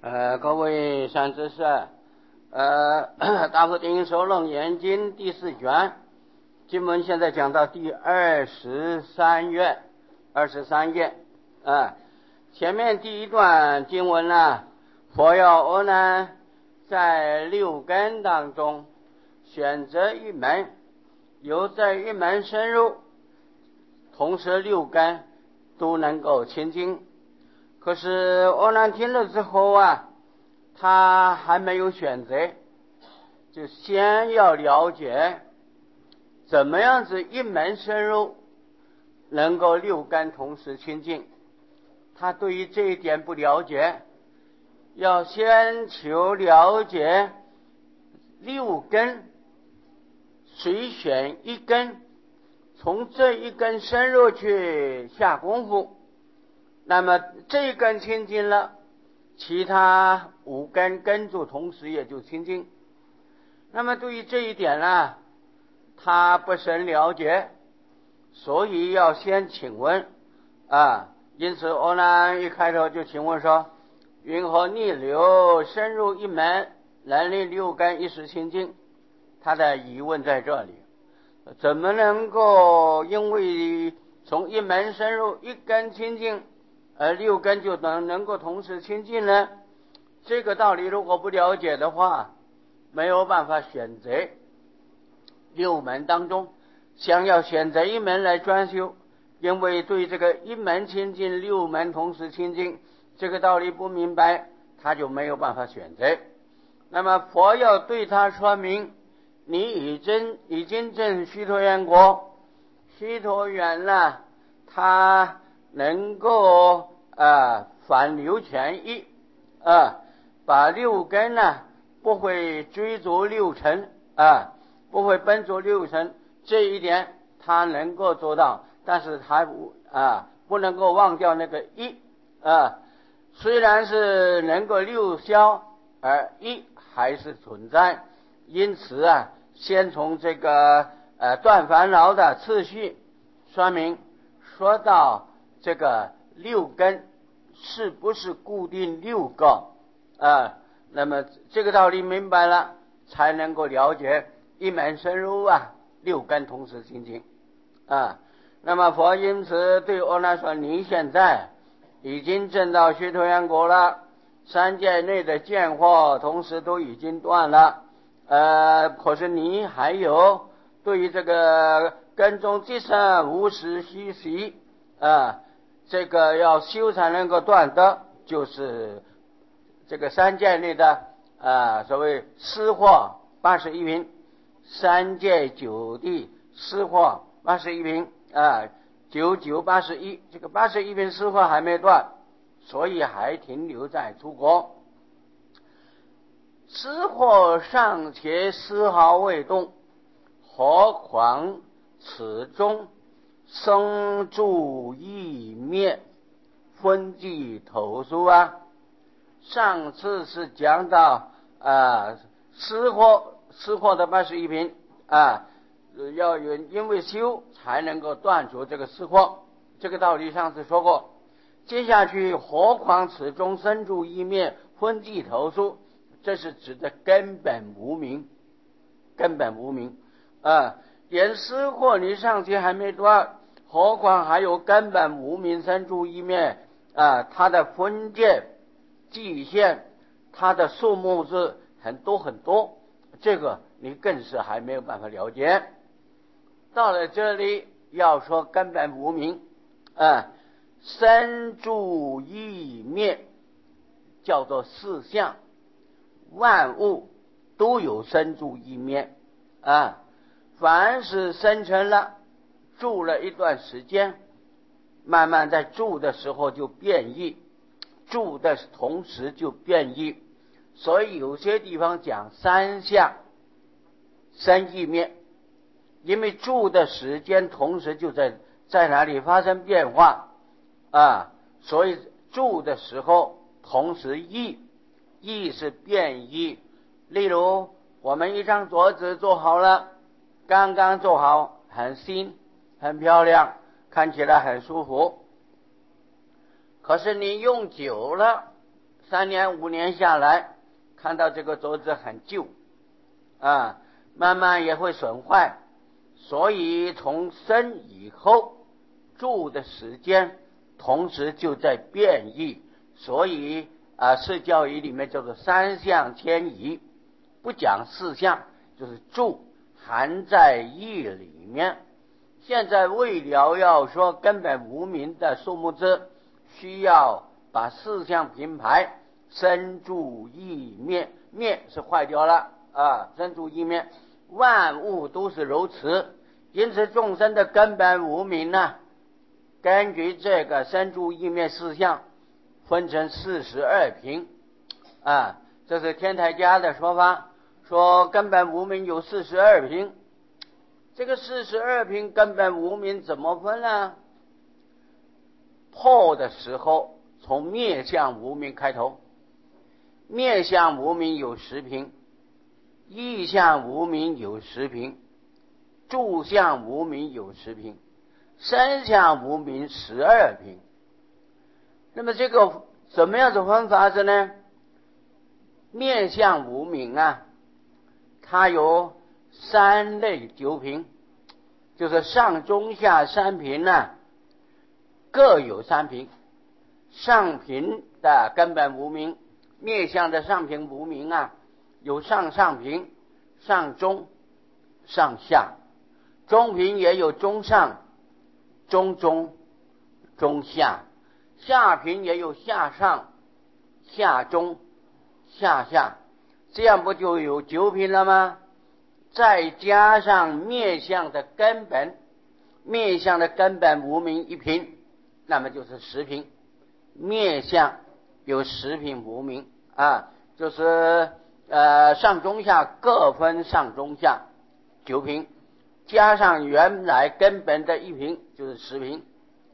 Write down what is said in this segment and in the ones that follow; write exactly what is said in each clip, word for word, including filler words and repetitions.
呃，各位善知识，呃，大佛定首楞严经第四卷，经文现在讲到第二十三页，二十三页啊。前面第一段经文呢，佛要阿难在六根当中选择一门，由这一门深入，同时六根都能够清净。可是阿难听了之后啊，他还没有选择，就先要了解怎么样子一门深入能够六根同时清净。他对于这一点不了解，要先求了解六根，随选一根，从这一根深入去下功夫，那么这一根清净了，其他五根跟住同时也就清净。那么对于这一点呢，他不甚了解，所以要先请问啊。因此阿难一开头就请问说，云何逆流深入一门，能令六根一时清净？他的疑问在这里，怎么能够因为从一门深入一根清净，而六根就能能够同时清净呢？这个道理如果不了解的话，没有办法选择六门当中想要选择一门来专修，因为对这个一门清净六门同时清净这个道理不明白，他就没有办法选择。那么佛要对他说明，你已经已经证须陀洹国，须陀洹呢，他能够啊反流权益啊，把六根呢不会追逐六尘啊，不会奔逐六尘，这一点他能够做到，但是他啊不能够忘掉那个一啊，虽然是能够六消，而一还是存在。因此啊，先从这个呃断烦恼的次序说明，说到这个六根是不是固定六个啊？那么这个道理明白了，才能够了解一门深入啊，六根同时清净啊。那么佛因此对阿难说，你现在已经证到须陀洹国了，三界内的见惑同时都已经断了，呃，可是你还有对于这个根中即生无始虚习啊，这个要修才能够断的，就是这个三界内的啊，所谓思惑八十一品，三界九地思惑八十一品啊，九九八十一，这个八十一品思惑还没断，所以还停留在出国。思惑尚且丝毫未动，何况此中生住意灭，分际投诉啊。上次是讲到啊，思惑思惑的八十一品啊，要有因为修才能够断除这个思惑，这个道理上次说过。接下去何况此中生住意灭，分际投诉，这是指的根本无明，根本无明啊，连思惑你上期还没断，何况还有根本无明生住意灭啊，它的分界界限，它的数目是很多很多，这个你更是还没有办法了解。到了这里要说根本无明啊，生住意灭叫做四相，万物都有生住意灭啊，凡是生成了住了一段时间，慢慢在住的时候就变异，住的同时就变异，所以有些地方讲三相生意灭，因为住的时间同时就在在哪里发生变化啊，所以住的时候同时异，异是变异。例如我们一张桌子做好了，刚刚做好，很新很漂亮，看起来很舒服，可是你用久了三年五年下来，看到这个桌子很旧啊，慢慢也会损坏，所以从生以后住的时间同时就在变异，所以啊，释教仪里面叫做三相迁移，不讲四相，就是住含在义里面。现在为了要说根本无明的数目字，需要把四相平排，生住意灭，灭是坏掉了啊，生住意灭，万物都是如此。因此众生的根本无明呢，根据这个生住意灭四相分成四十二品啊，这是天台家的说法，说根本无明有四十二品。这个四十二品根本无明怎么分呢？破的时候从灭相无明开头，灭相无明有十品，意相无明有十品，住相无明有十品，身相无明十二品。那么这个怎么样子分法子呢？灭相无明啊，它有三类九品，就是上中下三品呢、啊，各有三品。上品的根本无明，灭相的上品无明啊，有上上品、上中、上下，中品也有中上、中中、中下，下品也有下上、下中、下下，这样不就有九品了吗？再加上灭相的根本，灭相的根本无明一品，那么就是十品。灭相有十品无明啊，就是呃上中下各分上中下九品，加上原来根本的一品，就是十品。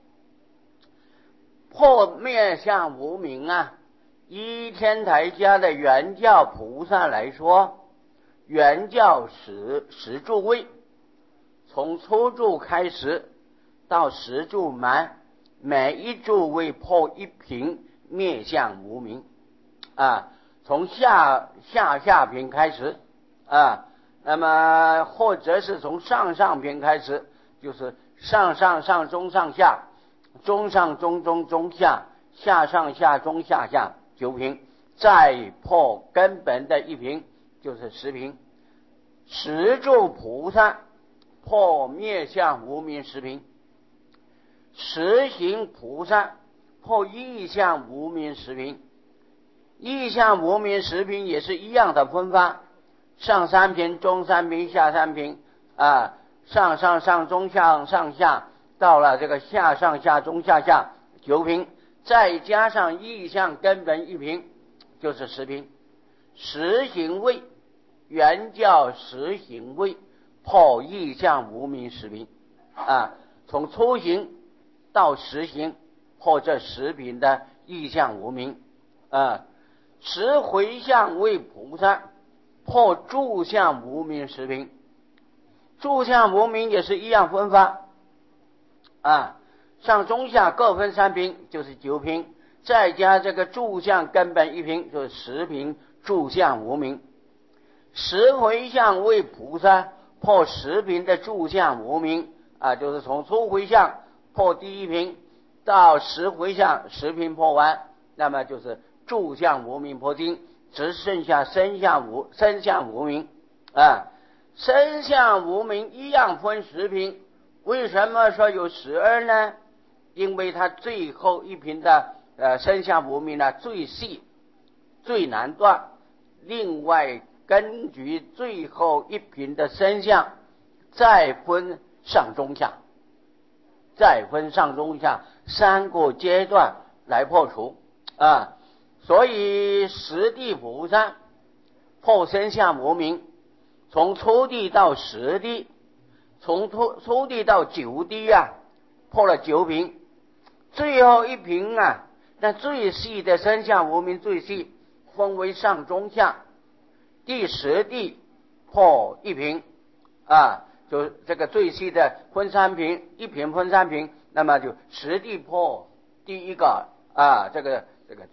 破灭相无明啊，依天台家的原教菩萨来说，原教十十住位，从初住开始到十住满，每一住位破一品灭相无明啊，从下下下品开始啊，那么或者是从上上品开始，就是上上上中上下，中上中中中下，下上下中下下九品，再破根本的一品，就是十品。十住菩萨破灭相无明十品，十行菩萨破意相无明十品，意相无明十品也是一样的分法，上三品、中三品、下三品啊，上上上中下上下，到了这个下上下中下下九品，再加上意相根本一品，就是十品。十行位，原教十行位破意相无明十品啊，从初行到十行破这十品的意相无明啊。十回向为菩萨破住相无明十品，住相无明也是一样分法啊，上中下各分三品，就是九品，再加这个住相根本一品，就是十品住相无明。十回向为菩萨破十品的住相无明啊，就是从初回向破第一品到十回向十品破完，那么就是住相无明破尽，只剩下身相无身相无明啊。身相无明一样分十品，为什么说有十二呢？因为它最后一品的呃身相无明呢最细最难断，另外根据最后一品的身相再分上中下，再分上中下三个阶段来破除啊。所以十地菩萨破身相无明，从初地到十地，从初初地到九地啊，破了九品，最后一品啊，那最细的身相无明最细，分为上中下，第十地破一品啊，就这个最细的分三品，一品分三品，那么就十地破第一个啊，这个这个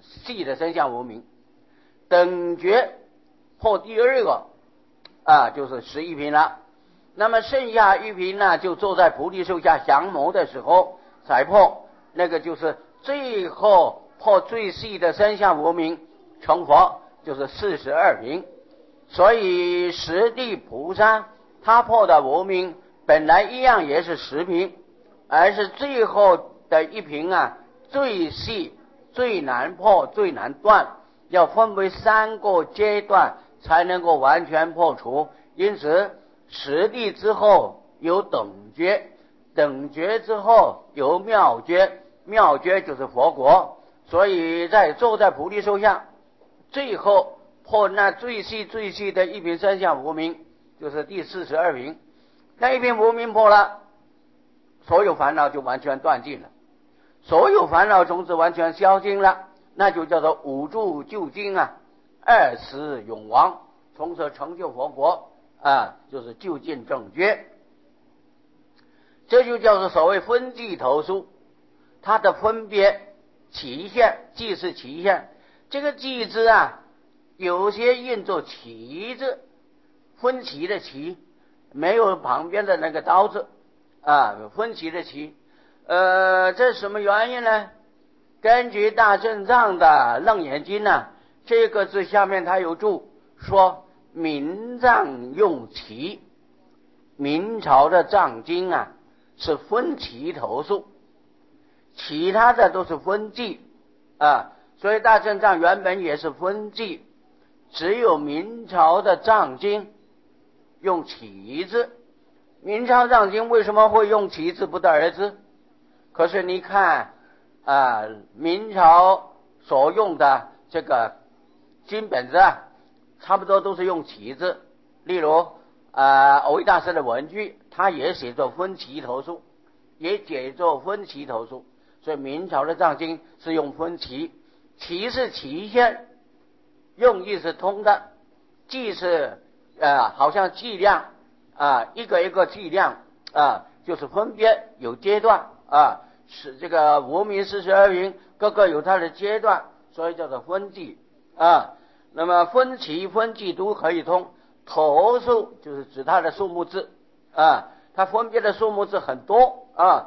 系的生相无名。等觉破第二个啊，就是十一品了。那么剩下一品呢，就坐在菩提树下降魔的时候才破，那个就是最后破最细的生相无名成佛，就是四十二品。所以十地菩萨他破的无名本来一样也是十品，而是最后的一品啊，最细最难破最难断，要分为三个阶段才能够完全破除。因此十地之后有等觉，等觉之后有妙觉，妙觉就是佛国。所以在坐在菩提树下，最后破那最细最细的一品生相无明，就是第四十二品。那一品无明破了，所有烦恼就完全断尽了，所有烦恼种子完全消尽了，那就叫做五住究竟啊，二死永亡，从此成就佛国啊，就是究竟正觉。这就叫做所谓分际投诉，它的分别期限，即是期限。这个际字啊，有些印作旗字，分歧的歧，没有旁边的那个刀字啊，分歧的歧。呃，这是什么原因呢？根据大正藏的楞严经呢，这个字下面它有注说明藏用旗，明朝的藏经啊是分歧投诉，其他的都是分际啊，所以大正藏原本也是分际，只有明朝的藏经用旗字。明朝藏经为什么会用旗字不得而知？可是你看啊，明朝所用的这个经本子啊，差不多都是用旗字。例如啊，藕益大师的文句，他也写作分歧投诉，也写作分歧投诉。所以明朝的藏经是用分歧，歧是期限，用意是通的，计是呃好像计量啊，一个一个计量啊，就是分别有阶段啊，是这个无名四十二品各个有它的阶段，所以叫做分际啊。那么分期分际都可以通，头数就是指它的数目字啊，它分别的数目字很多啊。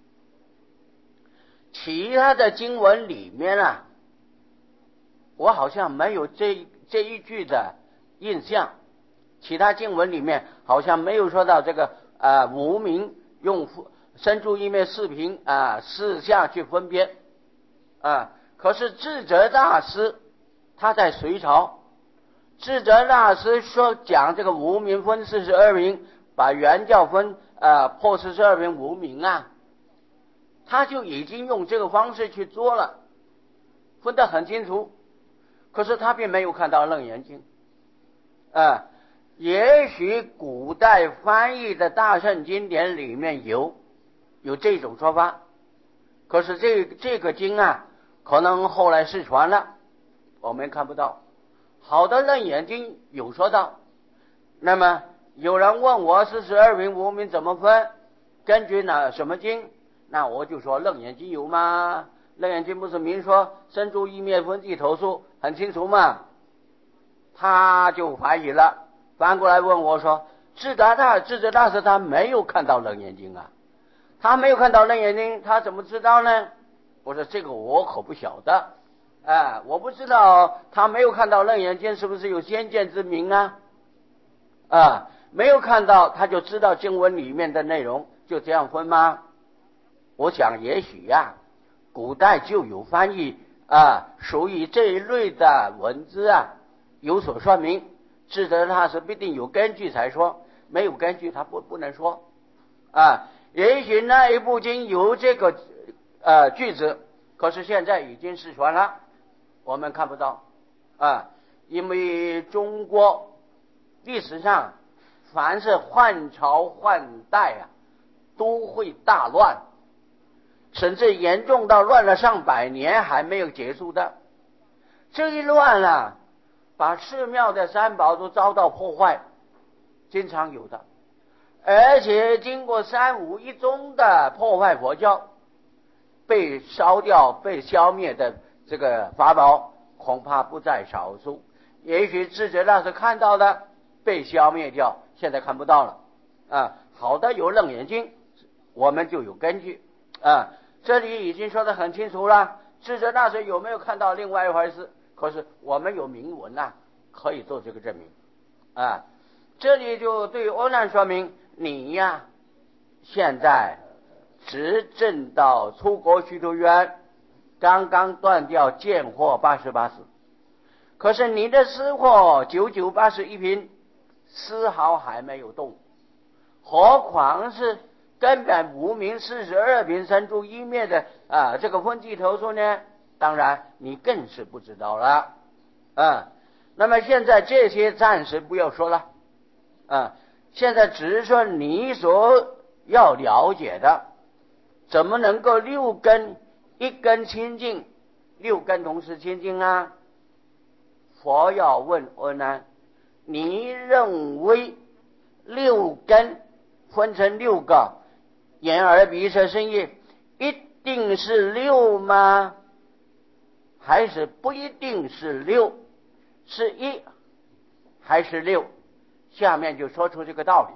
其他的经文里面啊，我好像没有这这一句的印象，其他经文里面好像没有说到这个啊、呃、无名用身住意灭四品啊四相去分别啊。可是智者大师他在隋朝，智者大师说讲这个无名分四十二品，把原教分啊破四十二品无名啊，他就已经用这个方式去做了，分得很清楚。可是他并没有看到楞严经啊，也许古代翻译的大圣经典里面有有这种说法，可是这这个经啊，可能后来失传了，我们看不到。好的楞严经有说到。那么有人问我四十二品无名怎么分，根据哪什么经？那我就说楞严经有吗？楞严经不是明说身住意灭分际投诉很清楚吗？他就怀疑了，翻过来问我说，智达大智者大师他没有看到楞严经啊，他没有看到楞严经，他怎么知道呢？我说这个我可不晓得，哎，我不知道他没有看到楞严经是不是有先见之明啊？啊，没有看到他就知道经文里面的内容，就这样分吗？我想也许呀、啊，古代就有翻译啊，属于这一类的文字啊，有所说明，智者大师必定有根据才说，没有根据他不不能说啊。也许那一部经有这个呃句子，可是现在已经失传了，我们看不到啊，因为中国历史上凡是换朝换代啊，都会大乱，甚至严重到乱了上百年还没有结束的。这一乱啊，把寺庙的三宝都遭到破坏，经常有的。而且经过三武一宗的破坏佛教，被烧掉被消灭的这个法宝恐怕不在少数。也许智者那时看到的被消灭掉，现在看不到了啊。好的，有楞严经，我们就有根据啊。这里已经说得很清楚了，智者那时有没有看到另外一回事？可是我们有明文啊，可以做这个证明啊。这里就对阿难说明，你呀现在执证到出国须陀洹，刚刚断掉见惑八十八识，可是你的思惑九九八十一品丝毫还没有动，何况是根本无明四十二品三住一灭的啊这个分际头数呢？当然你更是不知道了啊。那么现在这些暂时不要说了啊，现在只是说你所要了解的，怎么能够六根一根清净，六根同时清净啊？佛要问阿难，你认为六根分成六个，眼耳鼻舌身意，一定是六吗？还是不一定是六？是一还是六？下面就说出这个道理。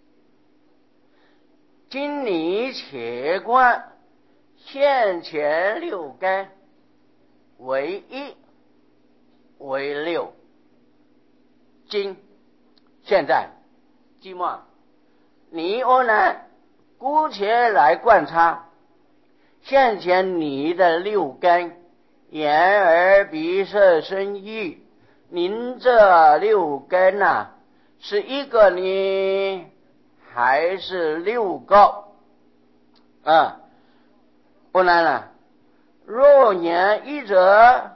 今你且观现前六根为一为六。今现在寂寞，你阿难姑且来观察现前你的六根眼耳鼻舌身意，您这六根啊是一个呢还是六个啊？阿难啊，若言一者，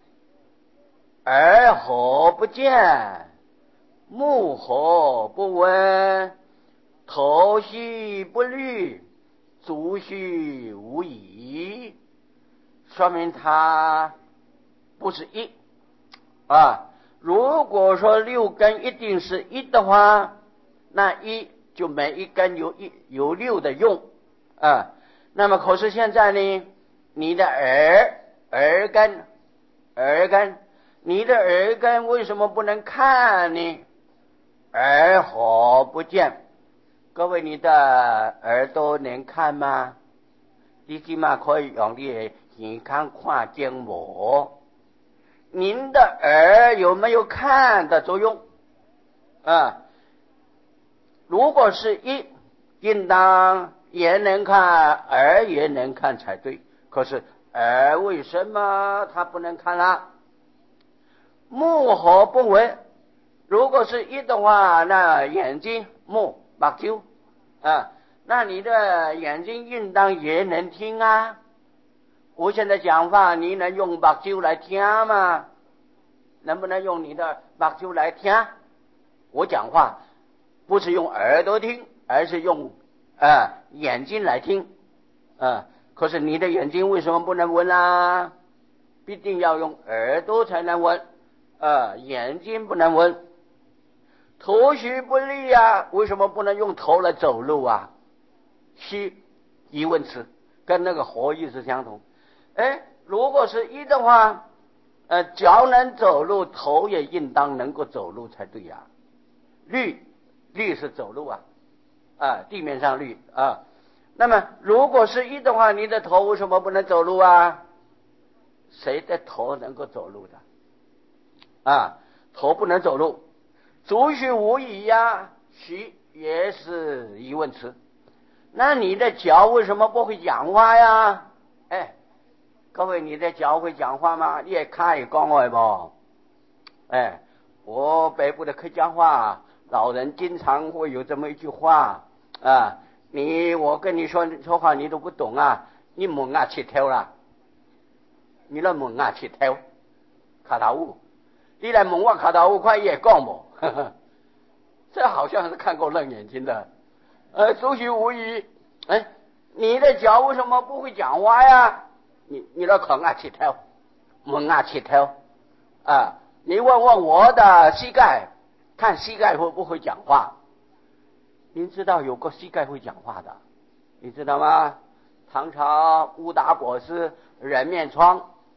耳何不见，目何不闻，头须不虑，足须无疑，说明它不是一啊。如果说六根一定是一的话，那一就每一根有一有六的用啊。那么可是现在呢，你的耳耳根耳根你的耳根为什么不能看呢？耳何不见？各位，你的耳朵能看吗？你起码可以用你的眼看看见我。您的耳有没有看的作用啊？如果是一，应当眼能看，耳也能看才对。可是耳为什么它不能看啊？目何不闻？如果是一的话，那眼睛、目、目睭啊，那你的眼睛应当也能听啊。我现在讲话，你能用目睭来听吗？能不能用你的目睭来听？我讲话不是用耳朵听，而是用啊眼睛来听啊。可是你的眼睛为什么不能闻啊？必定要用耳朵才能闻啊，眼睛不能闻。头须不利啊，为什么不能用头来走路啊？须疑问词跟那个何意思相同。哎，如果是一的话，呃，脚能走路，头也应当能够走路才对呀、啊。律律是走路啊，啊，地面上律啊。那么如果是一的话，你的头为什么不能走路啊？谁的头能够走路的？啊，头不能走路。足须无疑呀，须也是疑问词。那你的脚为什么不会讲话呀？哎，各位，你的脚会讲话吗？你也看也讲话不？哎，我北部的客家话，老人经常会有这么一句话啊，你我跟你说说话你都不懂啊，你蒙啊切头啦，你来蒙啊切头，卡头乌，你来蒙我卡头乌，快也讲不？呵呵，这好像是看过楞眼睛的，呃，足须无疑。哎，你的脚为什么不会讲话呀？你你来看啊切头，蒙啊切头啊。你问问我的膝盖，看膝盖会不会讲话？您知道有个膝盖会讲话的，你知道吗？唐朝乌达国师人面疮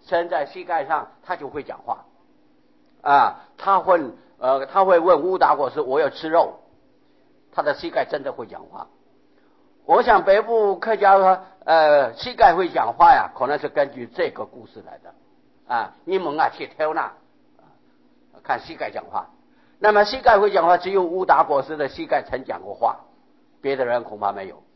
伸在膝盖上，他就会讲话啊。他会呃，他会问乌达国师，我要吃肉，他的膝盖真的会讲话。我想北部客家说呃膝盖会讲话呀，可能是根据这个故事来的啊。你们啊去挑那看膝盖讲话，那么膝盖会讲话，只有乌达国师的膝盖曾讲过话，别的人恐怕没有。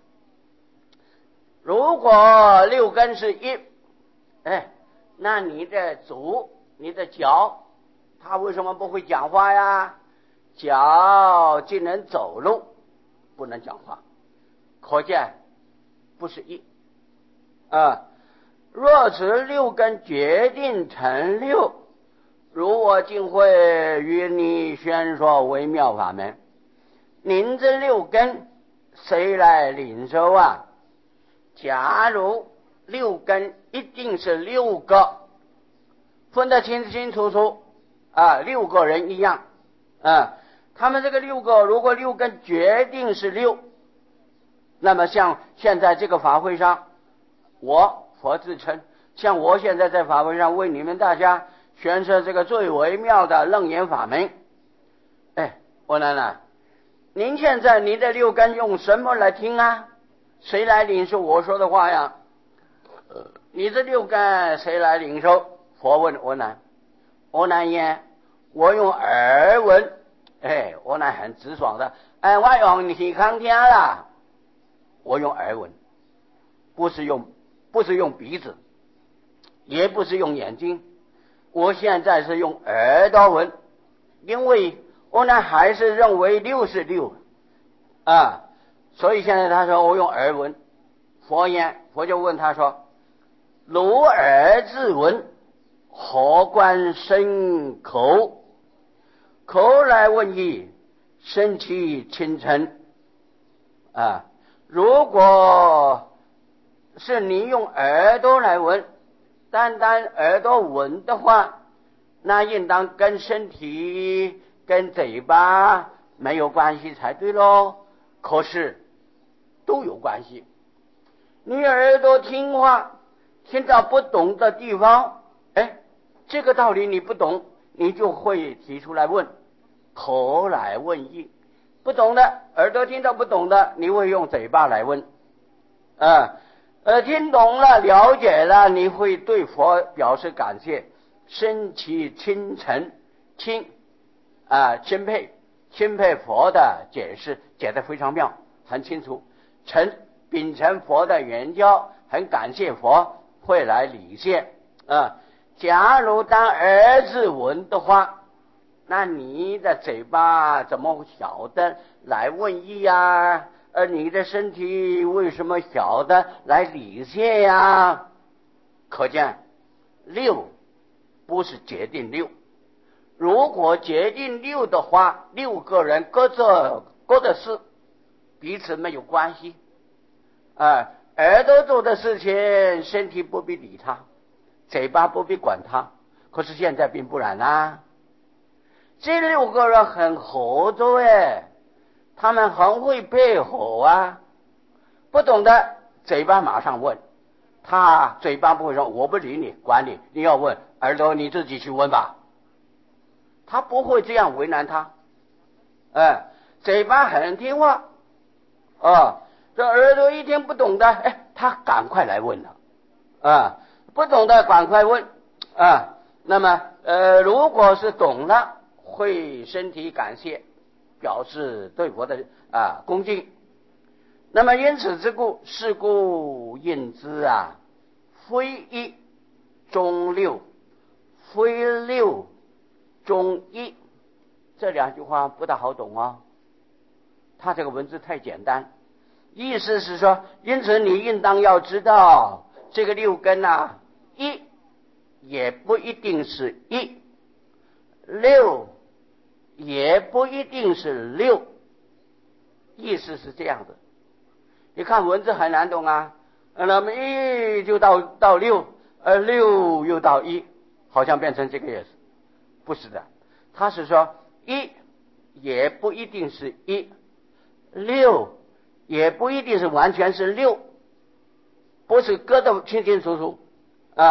如果六根是一，哎，那你的足、你的脚，它为什么不会讲话呀？脚既能走路，不能讲话，可见不是一啊。若此六根决定成六，如我今会与你宣说微妙法门，您这六根谁来领受啊？假如六根一定是六个，分得清清楚楚啊，六个人一样啊。他们这个六个，如果六根决定是六，那么像现在这个法会上，我佛自称，像我现在在法会上为你们大家宣说这个最微妙的楞严法门。哎，我奶奶，您现在您的六根用什么来听啊？谁来领受我说的话呀？你这六根谁来领受？佛问我乃，我乃言，我用耳闻。哎，我乃很直爽的，哎，我用耳康听啦，我用耳闻，不是用不是用鼻子，也不是用眼睛，我现在是用耳朵闻，因为我呢还是认为六是六啊，所以现在他说我用耳闻。佛言，佛就问他说，如耳自闻，何关身口？口来问意，身体清晨啊。如果是你用耳朵来闻，单单耳朵闻的话，那应当跟身体跟嘴巴没有关系才对咯。可是都有关系。你耳朵听话，听到不懂的地方，哎，这个道理你不懂，你就会提出来问，口来问意。不懂的，耳朵听到不懂的，你会用嘴巴来问啊。呃，听懂了，了解了，你会对佛表示感谢，升起钦诚，钦啊，钦佩钦佩佛的解释，解得非常妙，很清楚。诚，秉承佛的原教，很感谢佛会来礼谢啊。假如当儿子闻的话，那你的嘴巴怎么晓得来问意呀？而你的身体为什么晓得来礼谢呀？可见六不是决定六，如果决定六的话，六个人各做各的事，彼此没有关系啊。耳朵做的事情，身体不必理他，嘴巴不必管他。可是现在并不然啊，这六个人很合作哎，他们很会配合啊。不懂的嘴巴马上问，他嘴巴不会说我不理你，管你，你要问耳朵你自己去问吧，他不会这样为难他。哎，嘴巴很听话啊，这耳朵一听不懂的，哎，他赶快来问了啊，不懂的赶快问啊。那么呃，如果是懂了，会身体感谢，表示对佛的啊恭敬。那么因此之故，是故应知啊，非一中六，非六中一。这两句话不大好懂啊，他这个文字太简单，意思是说，因此你应当要知道，这个六根啊，一也不一定是一，六也不一定是六，意思是这样的。你看文字很难懂啊，那么一就到到六，而六又到一，好像变成这个意思，不是的。他是说一也不一定是一，六也不一定是完全是六，不是割得清清楚楚啊。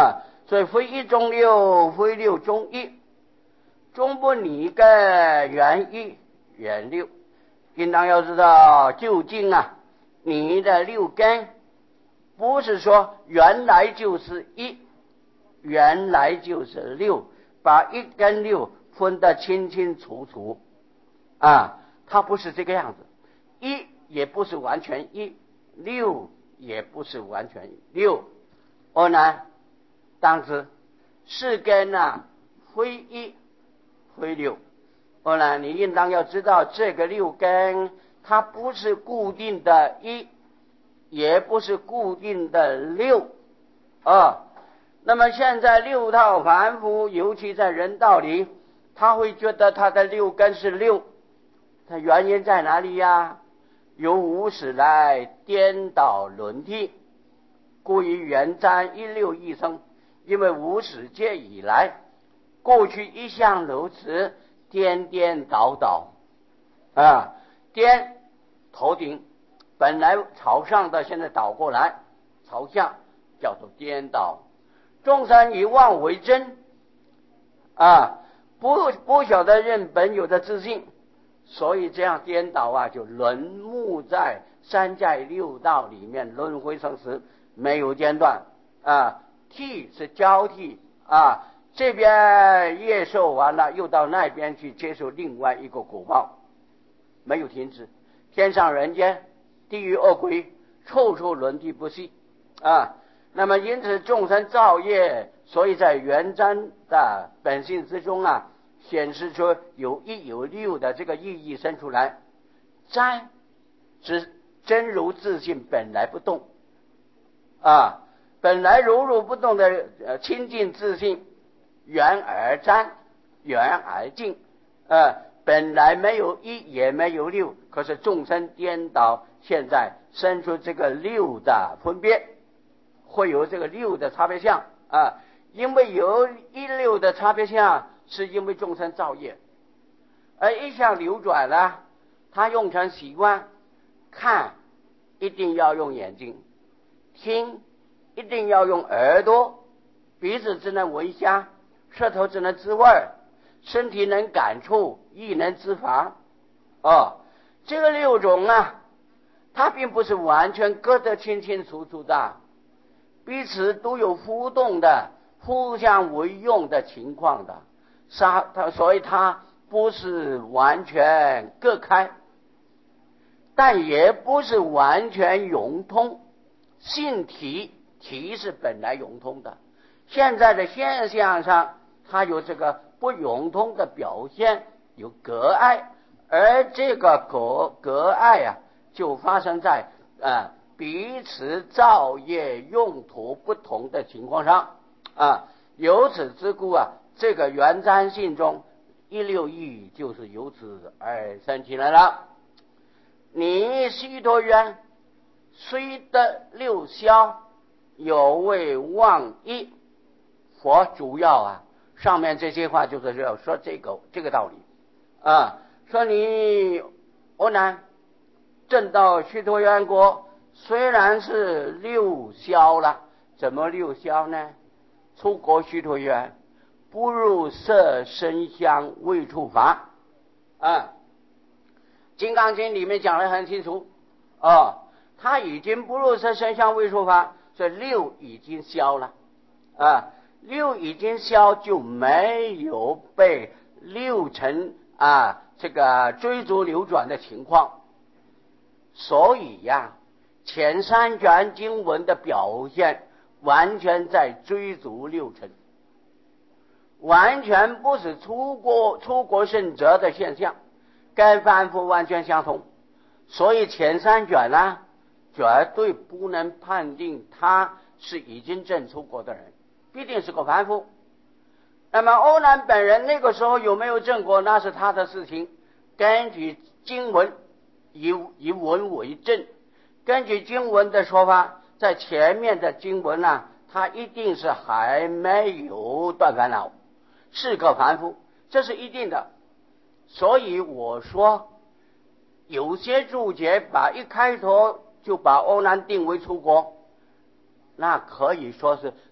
所以非一中六，非六中一，中不离跟原一原六。应当要知道，究竟啊，你的六根不是说原来就是一，原来就是六，把一跟六分得清清楚楚啊，它不是这个样子。一也不是完全一，六也不是完全六。而呢，当知是根啊，非一非六。而呢，你应当要知道，这个六根它不是固定的一，也不是固定的六啊。那么现在六道凡夫，尤其在人道里，他会觉得他的六根是六，它原因在哪里呀？由无始来颠倒轮替，故于元瞻一六一生。因为无始界以来，过去一向如此，颠颠倒倒啊，颠头顶本来朝上的，现在倒过来朝下，叫做颠倒。众生以妄为真啊，不不晓得认本有的自信，所以这样颠倒啊，就轮目在三界六道里面轮回生死，没有间断啊。替是交替啊，这边业受完了，又到那边去接受另外一个果报，没有停止。天上人间、地狱恶鬼，处处轮替不息啊。那么因此众生造业，所以在元瞻的本性之中啊，显示出有一有六的这个意义生出来。瞻是真如自性本来不动啊，本来如如不动的呃清净自性，圆而瞻，圆而净，呃，本来没有一也没有六，可是众生颠倒，现在生出这个六的分别，会有这个六的差别相啊。因为有一六的差别相，是因为众生造业，而一向流转了，他用成习惯，看一定要用眼睛，听一定要用耳朵，鼻子只能闻香，舌头只能知味，身体能感触，意能知法。哦，这个六种啊，它并不是完全隔得清清楚楚的，彼此都有互动的，互相为用的情况的，它所以它不是完全隔开，但也不是完全融通。性体体是本来融通的，现在的现象上它有这个不融通的表现，有隔碍，而这个隔隔碍啊，就发生在啊彼此造业用途不同的情况上啊。由此之故啊，这个元瞻性中一六义就是由此而生起来了。你须陀洹虽得六消，有为忘一。佛主要啊，上面这些话就是要说这个这个道理啊。说你阿难证到须陀洹国，虽然是六消了，怎么六消呢？出国须陀洹，不入色声香味触法啊。金刚经里面讲得很清楚哦，他已经不入色声香味触法，所以六已经消了啊。六已经消，就没有被六尘啊这个追逐流转的情况。所以呀，前三卷经文的表现完全在追逐六尘，完全不是出国出国圣者的现象，跟凡夫完全相同。所以前三卷呢、啊，绝对不能判定他是已经证出国的人，必定是个凡夫。那么阿难本人那个时候有没有证果，那是他的事情。根据经文，以以文为证，根据经文的说法，在前面的经文呢、啊，他一定是还没有断烦恼，是个凡夫，这是一定的。所以我说，有些注解把一开头就把阿难定为出国，那可以说是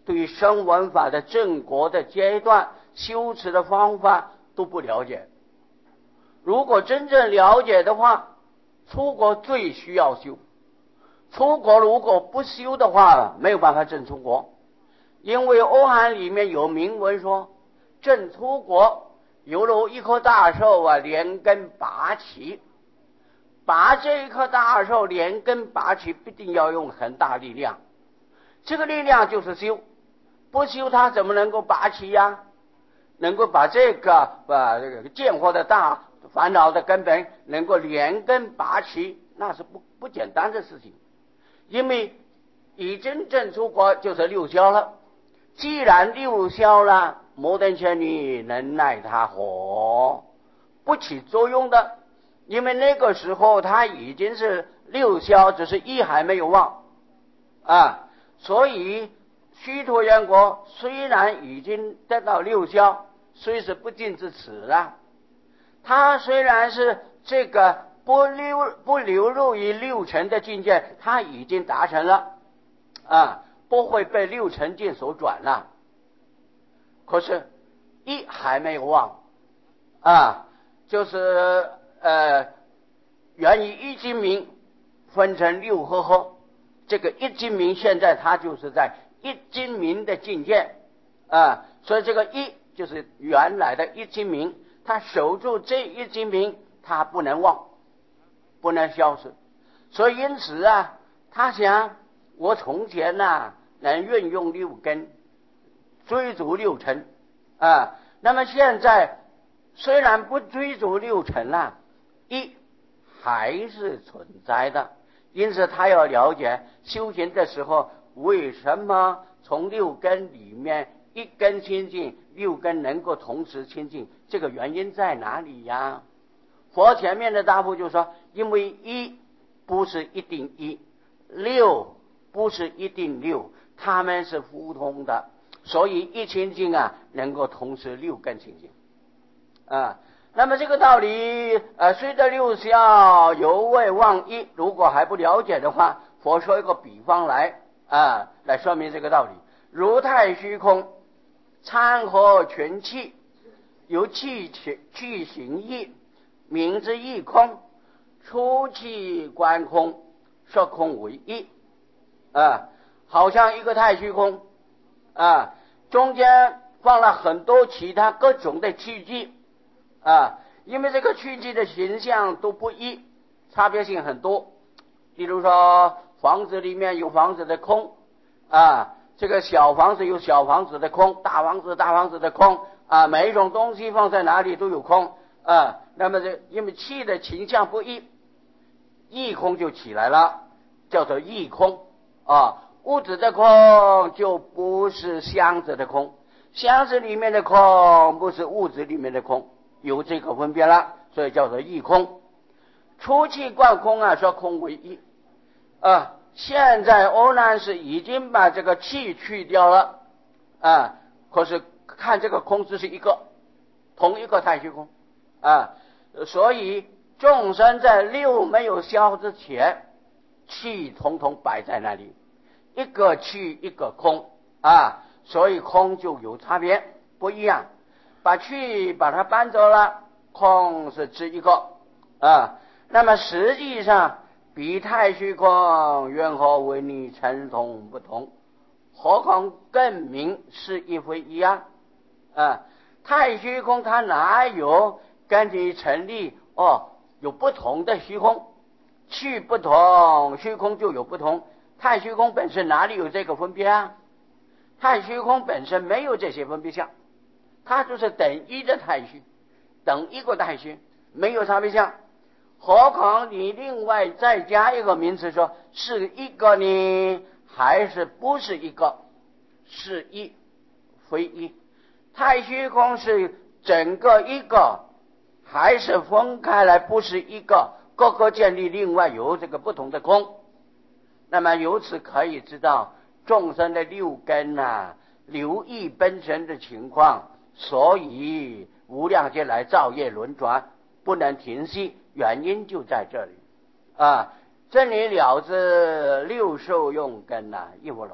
对于声闻法的正果的阶段、修持的方法都不了解。如果真正了解的话，出国最需要修。出国如果不修的话，没有办法证出国。因为欧韩里面有明文说，证出国犹如一棵大树啊，连根拔起。拔这一棵大树连根拔起，必定要用很大力量。这个力量就是修，不修它怎么能够拔起呀？能够把这个把这个见惑的大烦恼的根本能够连根拔起，那是不不简单的事情。因为已经证出国就是六消了，既然六消了，摩登伽女能奈他何？不起作用的。因为那个时候他已经是六消，只是一还没有忘啊，所以须陀洹国虽然已经得到六消，虽是不净之耻了，他虽然是这个不流不流入于六尘的境界，他已经达成了啊，不会被六尘境所转了。可是一还没有忘啊，就是呃，源于一精明分成六呵呵，这个一精明现在它就是在一精明的境界啊，所以这个一就是原来的一精明，他守住这一精明，他不能忘，不能消失。所以因此啊，他想我从前呐、啊、能运用六根追逐六尘啊，那么现在虽然不追逐六尘了、啊，一还是存在的，因此他要了解修行的时候为什么从六根里面一根清净，六根能够同时清净，这个原因在哪里呀？佛前面的答复就说，因为一不是一定一，六不是一定六，他们是互通的，所以一清净啊能够同时六根清净啊。那么这个道理呃，虽得六消犹未忘一，如果还不了解的话，佛说一个比方来啊，来说明这个道理。如太虚空参合全气，由气去行义，名之一空，出气观空，说空为一啊，好像一个太虚空啊，中间放了很多其他各种的气机啊，因为这个气机的形象都不一，差别性很多。比如说房子里面有房子的空啊，这个小房子有小房子的空，大房子大房子的空啊，每一种东西放在哪里都有空啊。那么这因为气的形象不一，异空就起来了，叫做异空啊。物质的空就不是箱子的空，箱子里面的空不是物质里面的空，有这个分别了，所以叫做异空。出气观空啊，说空为一啊。现在欧南是已经把这个气去掉了啊，可是看这个空只是一个同一个太虚空啊，所以众生在六没有消之前，气统统摆在那里，一个气一个空啊，所以空就有差别不一样。把气把它搬走了，空是指一个啊。那么实际上比太虚空缘何为你成同不同？何况更明是一非一啊！啊，太虚空它哪有跟你成立哦？有不同的虚空，气不同，虚空就有不同。太虚空本身哪里有这个分别啊？太虚空本身没有这些分别相，它就是等一的太虚，等一个太虚，没有差别相。何况你另外再加一个名词，说是一个呢，还是不是一个？是一非一。太虚空是整个一个，还是分开来不是一个？各个建立另外有这个不同的空。那么由此可以知道众生的六根啊，流溢奔神的情况，所以无量劫来造业轮转不能停息，原因就在这里啊。真理了知六受用根啊，一无漏知，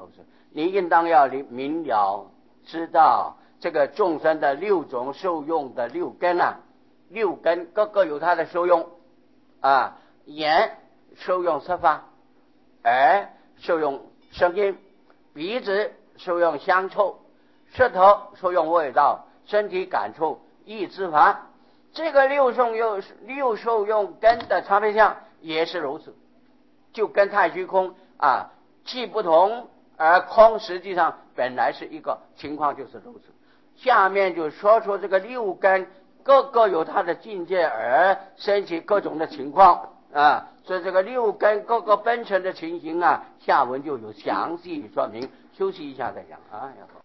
你应当要明了知道这个众生的六种受用的六根啊，六根各个有它的受用啊，眼受用色法，耳受用声音，鼻子受用香臭，舌头受用味道，身体感触，意知法。这个六受用六受用根的差别相也是如此，就跟太虚空啊气不同，而空实际上本来是一个情况，就是如此。下面就说出这个六根各个有它的境界而升起各种的情况啊，所以这个六根各个分成的情形啊，下文就有详细说明。休息一下再讲啊。